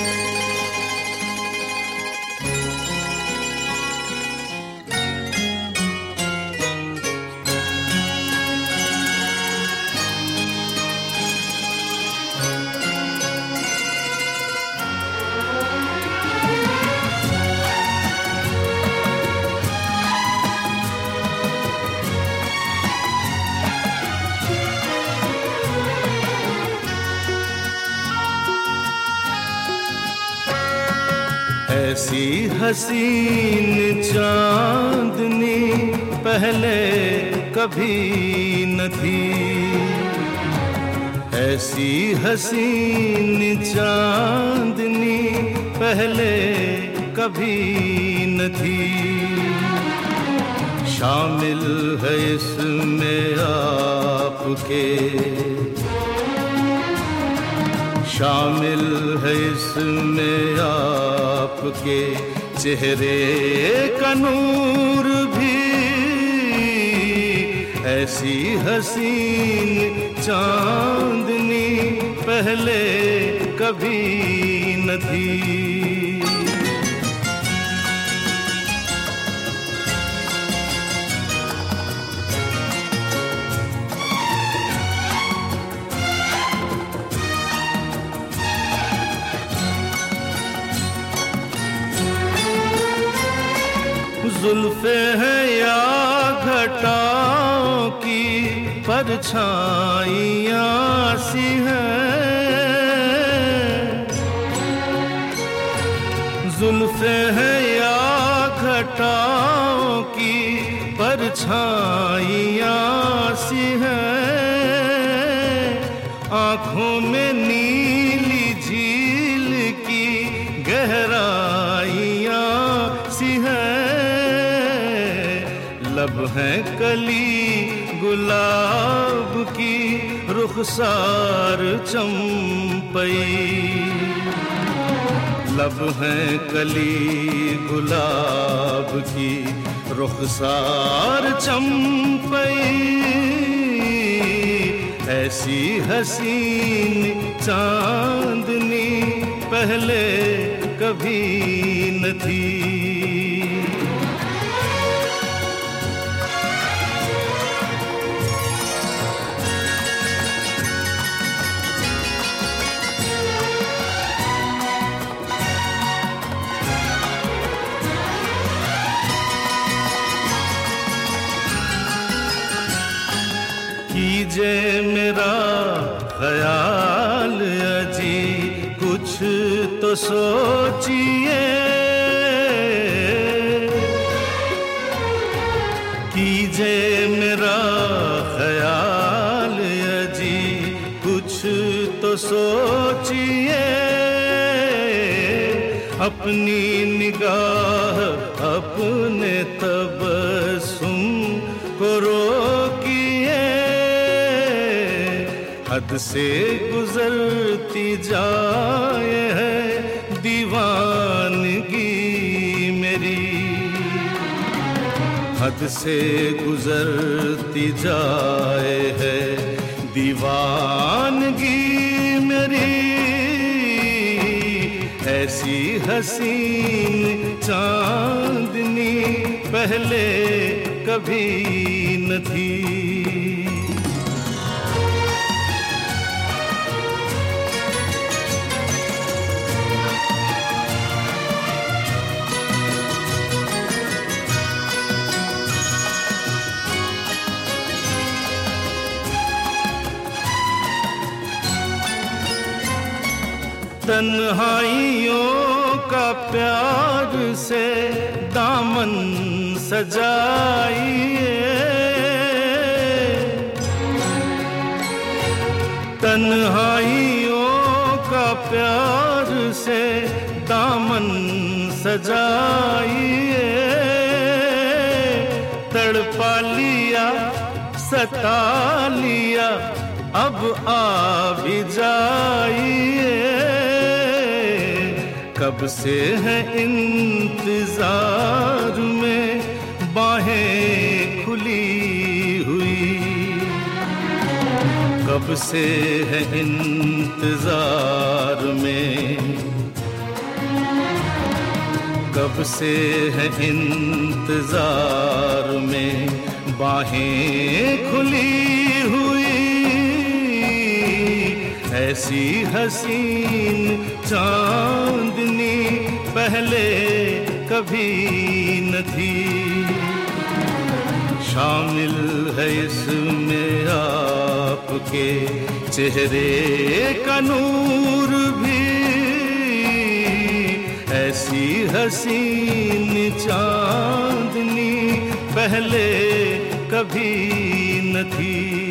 ऐसी हसीन चांदनी पहले कभी न थी, ऐसी हसीन चांदनी पहले कभी न थी। शामिल है इसमें आपके, शामिल है इसमें आपके चेहरे का नूर भी। ऐसी हसीन चांदनी पहले कभी न थी। जुल्फे हैं या घटाओं की परछाइयाँ सी हैं, जुल्फे हैं या घटाओं की परछाइयाँ सी हैं। आँखों में नीली झील की गहराइयाँ सी हैं। लब हैं कली गुलाब की रुखसार चंपई, लब हैं कली गुलाब की रुखसार चंपई। ऐसी हसीन चांदनी पहले कभी न थी। कीजे मेरा ख्याल अजी कुछ तो सोचिए, कीजे मेरा ख्याल अजी कुछ तो सोचिए। अपनी निगाह अपने तबस्सुम को रोकिए। हद से गुजरती जाए है दीवानगी मेरी, हद से गुजरती जाए है दीवानगी मेरी। ऐसी हसीन चांदनी पहले कभी न थी। तन्हाइयों का प्यार से दामन सजाइए, तन्हाइयों का प्यार से दामन सजाइए। तड़पा लिया सता लिया अब आ भी जाइए। कब से है इंतजार में बाहें खुली हुई, कब से है इंतजार में कब से है इंतजार में बाहें खुली हुई, ऐसी हसीन चांदनी पहले कभी न थी। शामिल है इसमें आपके चेहरे का नूर भी, ऐसी हसीन चांदनी पहले कभी न थी।